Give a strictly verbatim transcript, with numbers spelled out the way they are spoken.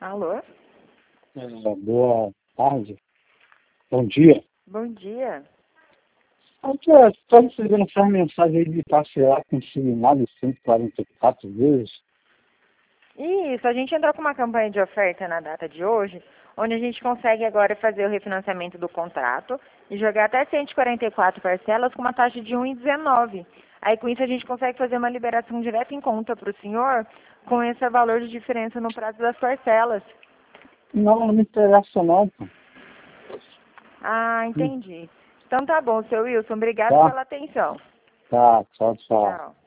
Alô? É, boa tarde. Bom dia. Bom dia. Aqui, estou recebendo essa mensagem aí de parcelar consignado cento e quarenta e quatro vezes. Isso, a gente entrou com uma campanha de oferta na data de hoje, onde a gente consegue agora fazer o refinanciamento do contrato e jogar até cento e quarenta e quatro parcelas com uma taxa de um vírgula dezenove. Aí com isso a gente consegue fazer uma liberação direta em conta para o senhor com esse valor de diferença no prazo das parcelas. Não, não me interessa não, pô. Ah, entendi. Então tá bom, seu Wilson. Obrigado Tá? pela atenção. Tá, tchau, tchau. Tchau.